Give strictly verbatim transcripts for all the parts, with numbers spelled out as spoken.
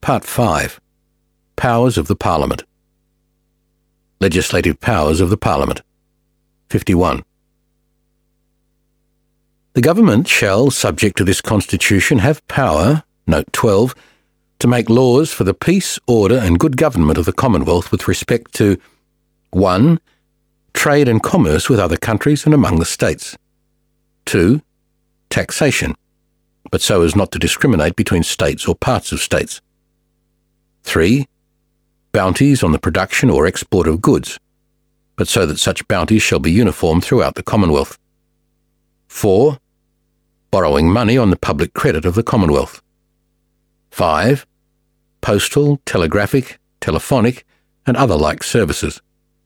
Part five. Powers of the Parliament. Legislative powers of the Parliament. fifty-one. The government shall, subject to this Constitution, have power, note twelve, to make laws for the peace, order and good government of the Commonwealth with respect to one. Trade and commerce with other countries and among the states. two. Taxation, but so as not to discriminate between states or parts of states. three. Bounties on the production or export of goods, but so that such bounties shall be uniform throughout the Commonwealth. four. Borrowing money on the public credit of the Commonwealth. five. Postal, telegraphic, telephonic, and other like services.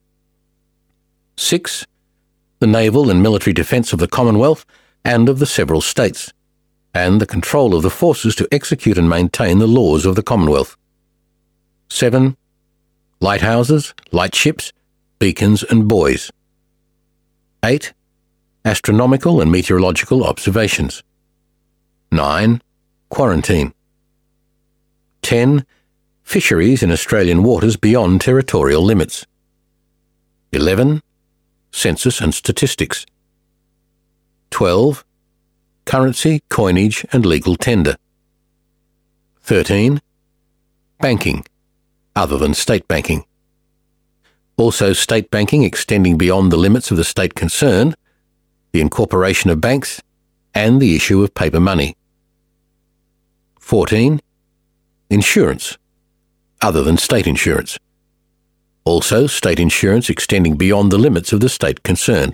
six. The naval and military defence of the Commonwealth and of the several states, and the control of the forces to execute and maintain the laws of the Commonwealth. seven. Lighthouses, lightships, beacons and buoys. eight. Astronomical and meteorological observations. nine. Quarantine. ten. Fisheries in Australian waters beyond territorial limits. eleven. Census and statistics. twelve. Currency, coinage and legal tender. thirteen. Banking, other than state banking. Also state banking extending beyond the limits of the state concerned, the incorporation of banks, and the issue of paper money. fourteen. Insurance, other than state insurance. Also state insurance extending beyond the limits of the state concerned.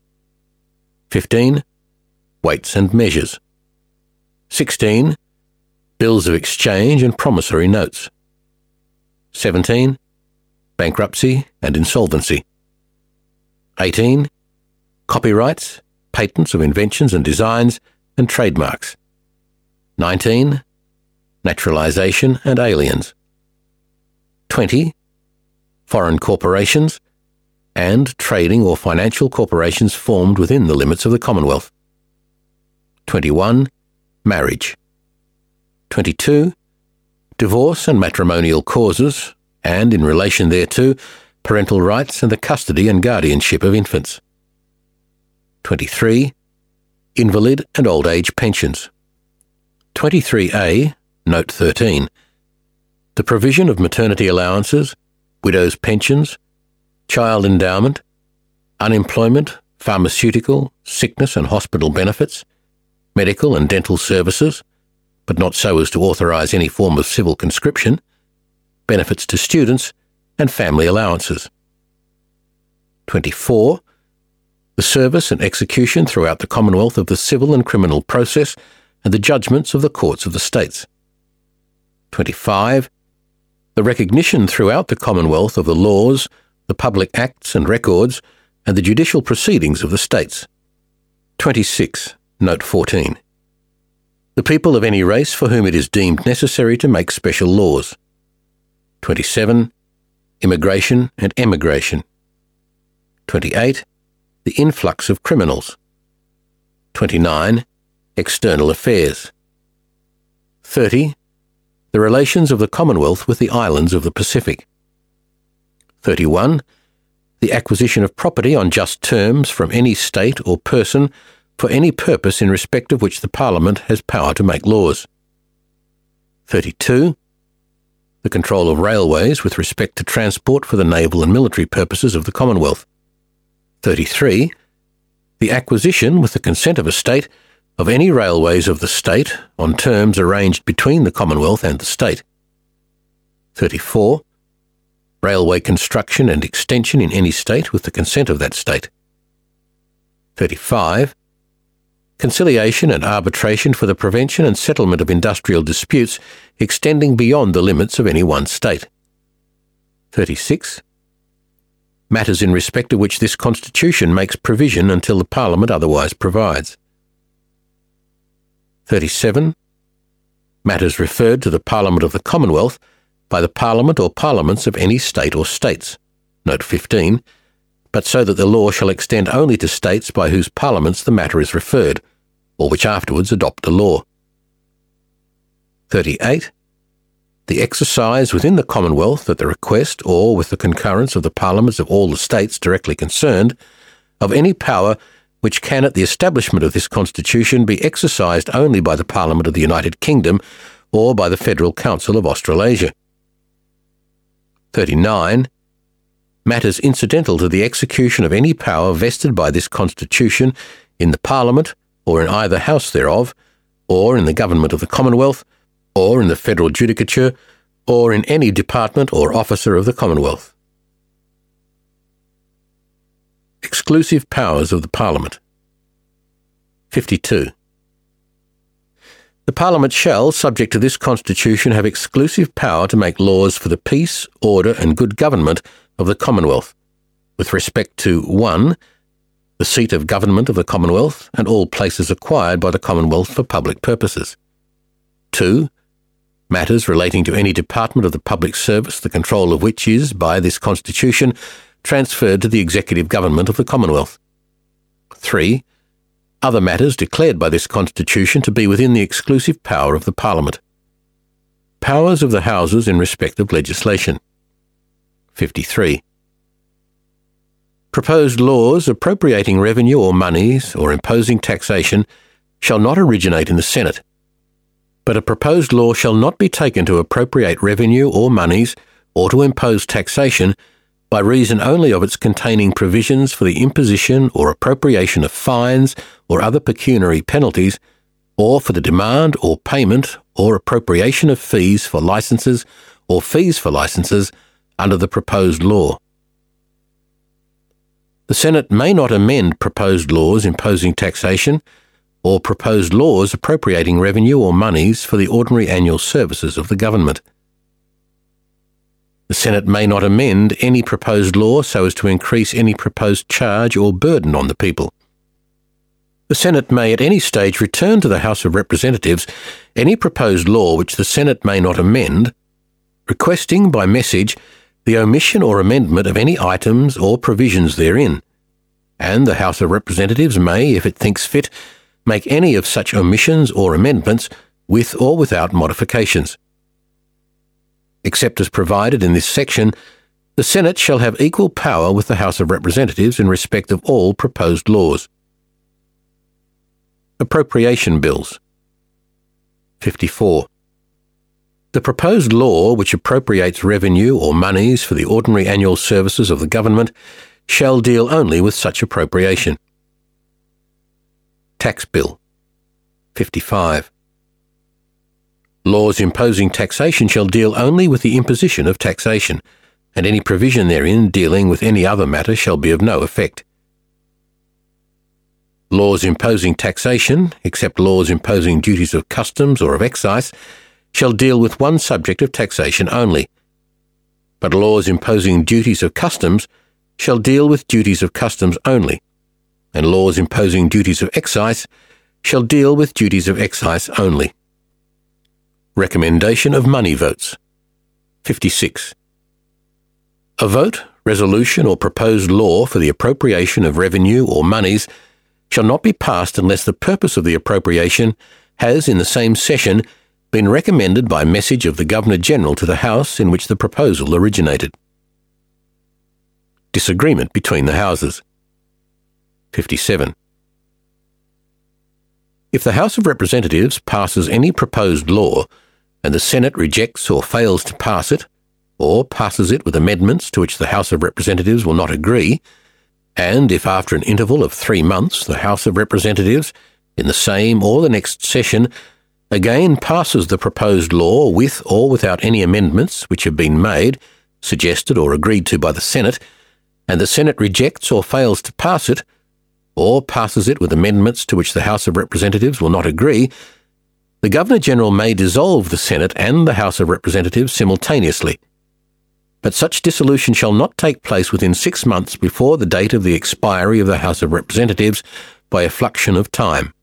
fifteen. Weights and measures. sixteen. Bills of exchange and promissory notes. seventeen. Bankruptcy and insolvency. eighteen. Copyrights, patents of inventions and designs, and trademarks. nineteen. Naturalisation and aliens. twenty. Foreign corporations, and trading or financial corporations formed within the limits of the Commonwealth. twenty-one. Marriage. twenty-two. Divorce and matrimonial causes, and, in relation thereto, parental rights and the custody and guardianship of infants. twenty-three. Invalid and old age pensions. twenty-three A, note thirteen. The provision of maternity allowances, widows' pensions, child endowment, unemployment, pharmaceutical, sickness and hospital benefits, medical and dental services, but not so as to authorise any form of civil conscription, benefits to students, and family allowances. twenty-four. The service and execution throughout the Commonwealth of the civil and criminal process and the judgments of the courts of the states. twenty-five. The recognition throughout the Commonwealth of the laws, the public acts and records, and the judicial proceedings of the states. twenty-six. Note fourteen. The people of any race for whom it is deemed necessary to make special laws. twenty-seven. Immigration and emigration. twenty-eight. The influx of criminals. twenty-nine. External affairs. thirty. The relations of the Commonwealth with the islands of the Pacific. thirty-one. The acquisition of property on just terms from any state or person for any purpose in respect of which the Parliament has power to make laws. thirty-two. The control of railways with respect to transport for the naval and military purposes of the Commonwealth. thirty-three. The acquisition, with the consent of a state, of any railways of the state on terms arranged between the Commonwealth and the state. thirty-four. Railway construction and extension in any state with the consent of that state. thirty-five. Conciliation and arbitration for the prevention and settlement of industrial disputes extending beyond the limits of any one state. thirty-six. Matters in respect of which this Constitution makes provision until the Parliament otherwise provides. thirty-seven. Matters referred to the Parliament of the Commonwealth by the Parliament or Parliaments of any state or states. Note fifteen. But so that the law shall extend only to states by whose parliaments the matter is referred, or which afterwards adopt the law. thirty-eight. the exercise within the Commonwealth at the request or with the concurrence of the parliaments of all the states directly concerned, of any power which can at the establishment of this Constitution be exercised only by the Parliament of the United Kingdom or by the Federal Council of Australasia. thirty-nine. Matters incidental to the execution of any power vested by this Constitution in the Parliament or in either house thereof, or in the government of the Commonwealth, or in the federal judicature, or in any department or officer of the Commonwealth. Exclusive powers of the Parliament. fifty-two. The Parliament shall, subject to this Constitution, have exclusive power to make laws for the peace, order and good government of the Commonwealth, with respect to one. The seat of government of the Commonwealth and all places acquired by the Commonwealth for public purposes. two. Matters relating to any department of the public service, the control of which is, by this Constitution, transferred to the executive government of the Commonwealth. three. Other matters declared by this Constitution to be within the exclusive power of the Parliament. Powers of the Houses in respect of legislation. fifty-three. Proposed laws appropriating revenue or monies or imposing taxation shall not originate in the Senate, but a proposed law shall not be taken to appropriate revenue or monies or to impose taxation by reason only of its containing provisions for the imposition or appropriation of fines or other pecuniary penalties, or for the demand or payment or appropriation of fees for licences or fees for licences under the proposed law. The Senate may not amend proposed laws imposing taxation or proposed laws appropriating revenue or monies for the ordinary annual services of the government. The Senate may not amend any proposed law so as to increase any proposed charge or burden on the people. The Senate may at any stage return to the House of Representatives any proposed law which the Senate may not amend, requesting by message the omission or amendment of any items or provisions therein, and the House of Representatives may, if it thinks fit, make any of such omissions or amendments with or without modifications. Except as provided in this section, the Senate shall have equal power with the House of Representatives in respect of all proposed laws. Appropriation Bills. fifty-four. The proposed law which appropriates revenue or monies for the ordinary annual services of the government shall deal only with such appropriation. Tax Bill. fifty-five. Laws imposing taxation shall deal only with the imposition of taxation, and any provision therein dealing with any other matter shall be of no effect. Laws imposing taxation, except laws imposing duties of customs or of excise, shall deal with one subject of taxation only, but laws imposing duties of customs shall deal with duties of customs only, and laws imposing duties of excise shall deal with duties of excise only. Recommendation of money votes. fifty-six. A vote, resolution or proposed law for the appropriation of revenue or monies shall not be passed unless the purpose of the appropriation has in the same session been recommended by message of the Governor-General to the House in which the proposal originated. Disagreement between the Houses. fifty-seven. If the House of Representatives passes any proposed law and the Senate rejects or fails to pass it, or passes it with amendments to which the House of Representatives will not agree, and if after an interval of three months the House of Representatives, in the same or the next session, again passes the proposed law with or without any amendments which have been made, suggested or agreed to by the Senate, and the Senate rejects or fails to pass it, or passes it with amendments to which the House of Representatives will not agree, the Governor-General may dissolve the Senate and the House of Representatives simultaneously, but such dissolution shall not take place within six months before the date of the expiry of the House of Representatives by effluxion of time.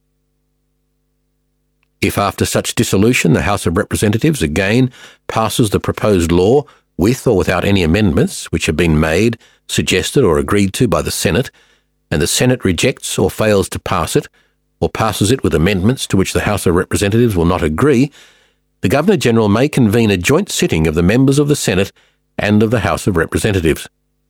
If after such dissolution the House of Representatives again passes the proposed law with or without any amendments which have been made, suggested or agreed to by the Senate, and the Senate rejects or fails to pass it, or passes it with amendments to which the House of Representatives will not agree, the Governor-General may convene a joint sitting of the members of the Senate and of the House of Representatives.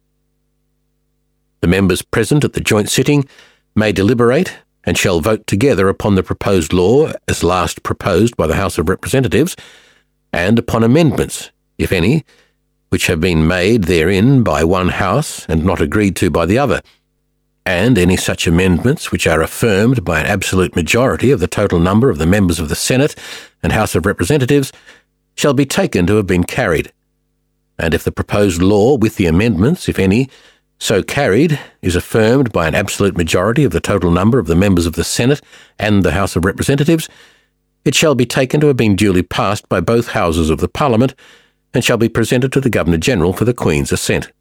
The members present at the joint sitting may deliberate and shall vote together upon the proposed law as last proposed by the House of Representatives, and upon amendments, if any, which have been made therein by one House and not agreed to by the other, and any such amendments which are affirmed by an absolute majority of the total number of the members of the Senate and House of Representatives shall be taken to have been carried. And if the proposed law with the amendments, if any, so carried, is affirmed by an absolute majority of the total number of the members of the Senate and the House of Representatives, it shall be taken to have been duly passed by both Houses of the Parliament and shall be presented to the Governor-General for the Queen's assent.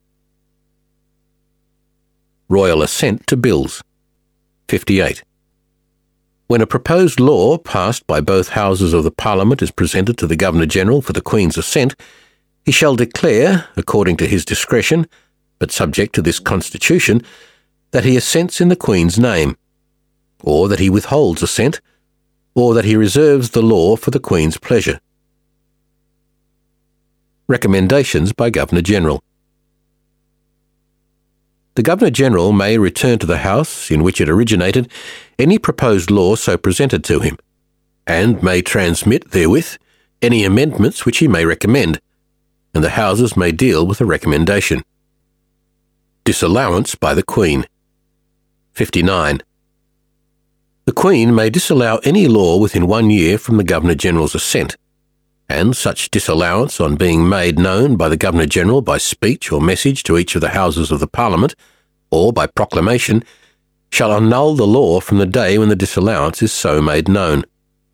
Royal assent to bills. fifty-eight. When a proposed law passed by both Houses of the Parliament is presented to the Governor-General for the Queen's assent, he shall declare, according to his discretion, but subject to this Constitution, that he assents in the Queen's name, or that he withholds assent, or that he reserves the law for the Queen's pleasure. Recommendations by Governor-General. The Governor-General may return to the House in which it originated any proposed law so presented to him, and may transmit therewith any amendments which he may recommend, and the Houses may deal with the recommendation. Disallowance by the Queen. fifty-nine. The Queen may disallow any law within one year from the Governor-General's assent, and such disallowance on being made known by the Governor-General by speech or message to each of the Houses of the Parliament, or by proclamation, shall annul the law from the day when the disallowance is so made known.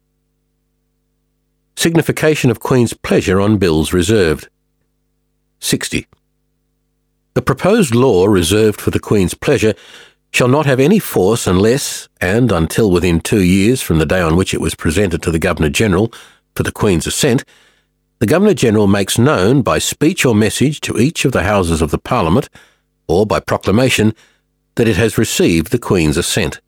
Signification of Queen's pleasure on bills reserved. sixty. The proposed law reserved for the Queen's pleasure shall not have any force unless, and until within two years from the day on which it was presented to the Governor-General for the Queen's assent, the Governor-General makes known by speech or message to each of the Houses of the Parliament, or by proclamation, that it has received the Queen's assent.